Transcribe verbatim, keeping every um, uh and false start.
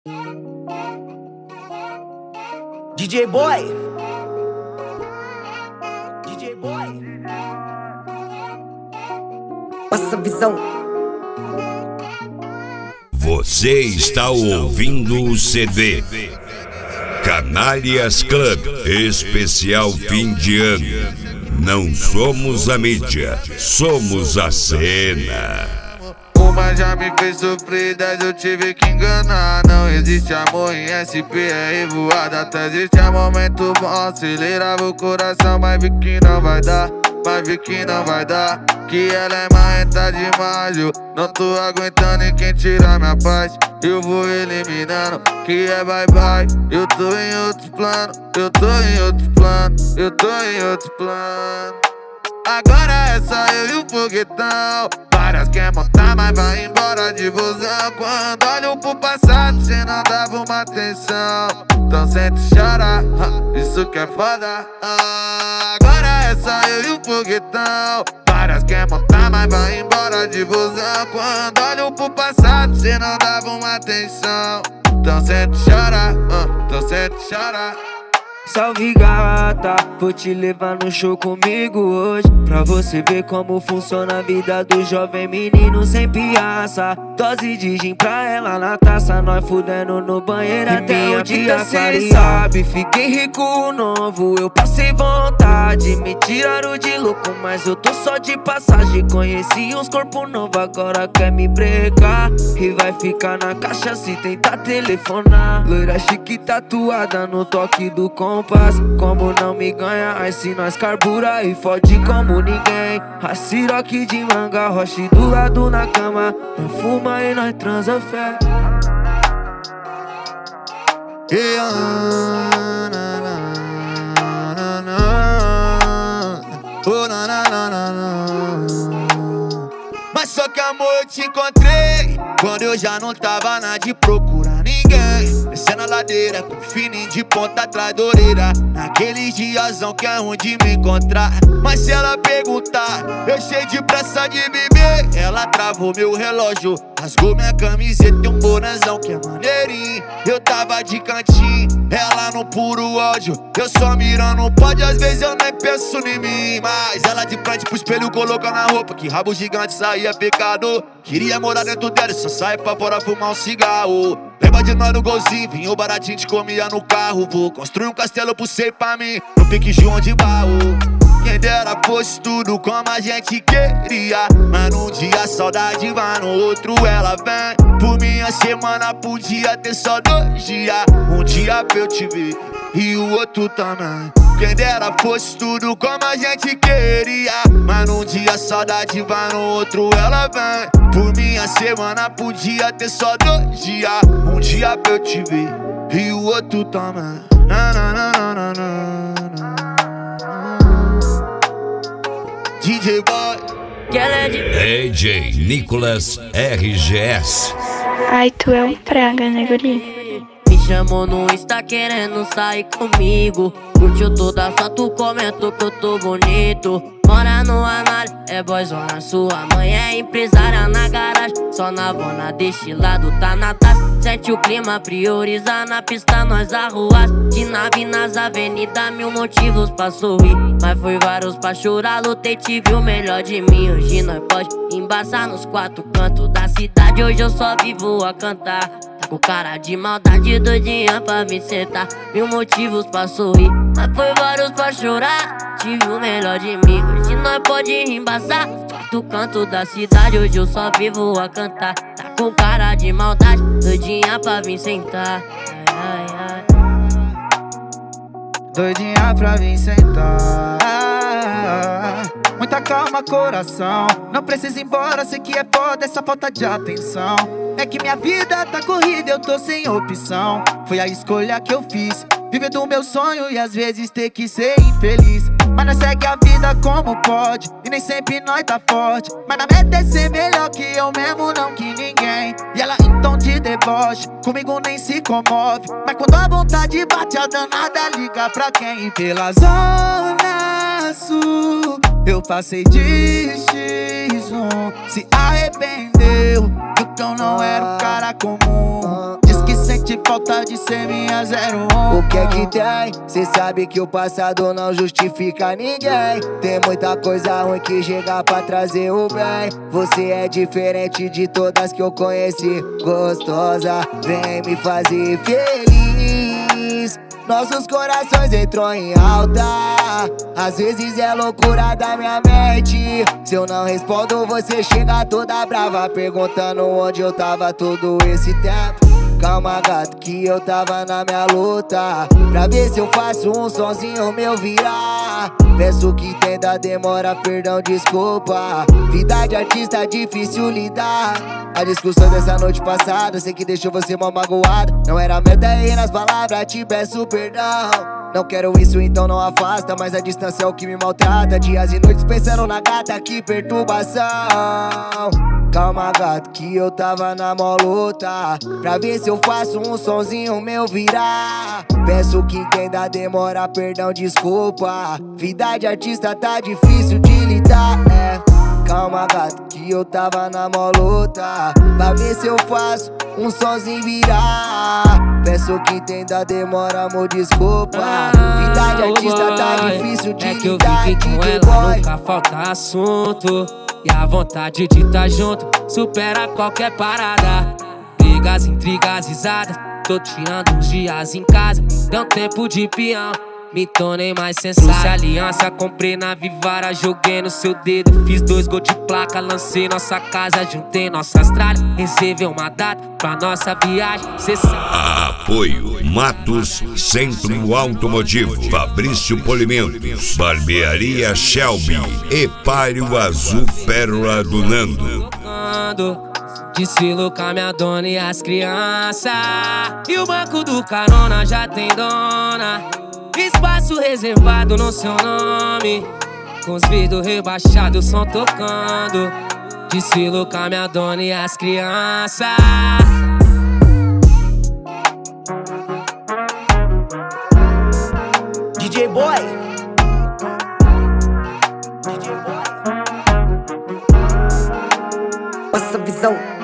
D J Boy, D J Boy, passa a visão. Você está ouvindo o C D Canalhas Club Especial Fim de Ano. Não somos a mídia, somos a cena. Uma já me fez sofrer, dez eu tive que enganar. Não existe amor em S P, é revoada. Até existe um momento bom, acelerava o coração, mas vi que não vai dar, mas vi que não vai dar. Que ela é marrenta demais, eu não tô aguentando e quem tira minha paz eu vou eliminando, que é bye bye. Eu tô em outro plano, eu tô em outro plano, eu tô em outro plano. Agora é só eu e o foguetão. Várias quer montar, mas vai embora de busão. Quando olho pro passado, cê não dava uma atenção. Então sente e chora, isso que é foda. ah, Agora é só eu e o foguetão. Várias quer montar, mas vai embora de busão. Quando olho pro passado, cê não dava uma atenção. Então sente e chora, então sente e chora. Salve gata, vou te levar no show comigo hoje, pra você ver como funciona a vida do jovem menino sem piaça. Dose de gin pra ela na taça, nós fudendo no banheiro e até o dia clarear. Sabe, fiquei rico novo, eu passei vontade, me tiraram de louco, mas eu tô só de passagem. Conheci uns corpos novos, agora quer me brecar e vai ficar na caixa se tentar telefonar. Loira chique tatuada no toque do com. Como não me ganha, aí se nós carbura e fode como ninguém. A siroque de manga, roche do lado na cama. Nós fuma e nós transa fé. Yeah, na, na, na, na. Oh, na, na, na, na, na. Mas só que amor eu te encontrei quando eu já não tava na de procurar ninguém. Descendo a ladeira com fininho de ponta atrás da orelha, naqueles diazão que é ruim de me encontrar. Mas se ela perguntar, eu cheio de pressa de viver. Ela travou meu relógio, rasgou minha camiseta e um bonezão que é maneirinho. Eu tava de cantinho, ela no puro ódio, eu só mirando pode, às vezes eu nem penso em mim. Mas ela de frente pro espelho colocando a roupa, que rabo gigante saía pecado. Queria morar dentro dela e só sair pra fora fumar um cigarro. Lembra de nós no golzinho, vinho baratinho, te comia no carro. Vou construir um castelo pro você e pra mim, no pique João de Barro. Quem dera fosse tudo como a gente queria, mas num dia a saudade vai, no outro ela vem. Por minha semana podia ter só dois dias, um dia pra eu te ver e o outro também. Quem dera fosse tudo como a gente queria, mas num dia a saudade vai, no outro ela vem. Por minha semana podia ter só dois dias, um dia pra eu te ver e o outro também. Na, na, na, na, na, na. D J Boy, D J Nicolas R G S. Ai, tu é um praga, né, guri? Me chamou no Insta querendo sair comigo. Curtiu toda a foto, comentou que eu tô bonito. Mora no Anália, é boyzona, sua mãe é empresária na garagem. Só na vona deste lado tá na taça. Sente o clima, prioriza na pista, nós arruas. De nave nas avenidas, mil motivos pra sorrir, mas foi vários pra chorar. Lutei, tive o melhor de mim. Hoje nós pode embaçar nos quatro cantos da cidade. Hoje eu só vivo a cantar. Tá com cara de maldade, doidinha pra me sentar. Mil motivos pra sorrir, mas foi vários pra chorar. Tive o melhor de mim. Hoje nós pode embaçar nos quatro cantos da cidade. Hoje eu só vivo a cantar. Tá com cara de maldade, doidinha pra vir sentar. Ai, ai, ai. Doidinha pra vir sentar. Muita calma, coração, não precisa ir embora, sei que é foda essa falta de atenção. É que minha vida tá corrida, eu tô sem opção. Foi a escolha que eu fiz, viver do meu sonho e às vezes ter que ser infeliz. Mas nós segue a vida como pode, e nem sempre nós tá forte. Mas na meta é ser melhor que eu mesmo, não que ninguém. E ela em tom de deboche, comigo nem se comove. Mas quando a vontade bate, a danada liga pra quem? E pela zona sul, eu passei de xis um. Se arrependeu, viu que eu não era um cara comum. Diz que sente sem falta de ser minha zero um. O que é que tem? Cê sabe que o passado não justifica ninguém. Tem muita coisa ruim que chega pra trazer o bem. Você é diferente de todas que eu conheci. Gostosa, vem me fazer feliz. Nossos corações entrou em alta. Às vezes é loucura da minha mente. Se eu não respondo, você chega toda brava, perguntando onde eu tava todo esse tempo. Calma, gato, que eu tava na minha luta pra ver se eu faço um sonzinho meu virar. Peço que entenda, demora, perdão, desculpa. Vida de artista é difícil lidar. A discussão dessa noite passada, sei que deixou você mal magoado. Não era meta, errei nas palavras, te peço perdão. Não quero isso, então não afasta, mas a distância é o que me maltrata. Dias e noites pensando na gata, que perturbação. Calma, gato, que eu tava na mó luta pra ver se eu faço um sonzinho meu virar. Peço que entenda, demora, perdão, desculpa. Vida de artista tá difícil de lidar, é. Calma, gato, que eu tava na mó luta pra ver se eu faço um sonzinho virar. Peço que entenda, demora, amor, desculpa. Vida de artista tá difícil de é que eu lidar. fiquei com ela, nunca falta assunto. E a vontade de tá junto supera qualquer parada. Brigas, intrigas, risadas. Tô tirando uns dias em casa. Deu tempo de peão, me tornei mais sensato. Trouxe aliança, comprei na Vivara, joguei no seu dedo. Fiz dois gols de placa, lancei nossa casa, juntei nossas tralhas. Reservei uma data pra nossa viagem, cê sabe. Apoio Matos Centro Automotivo, Fabrício Polimentos, Barbearia Shelby, Epário Azul Pérola do Nando. Desfilo com a minha dona e as crianças. E o banco do carona já tem dona. Espaço reservado no seu nome. Com os vidros rebaixados, o som tocando. Desfilo com a minha dona e as crianças. D J Boy. D J Boy. Passa a visão.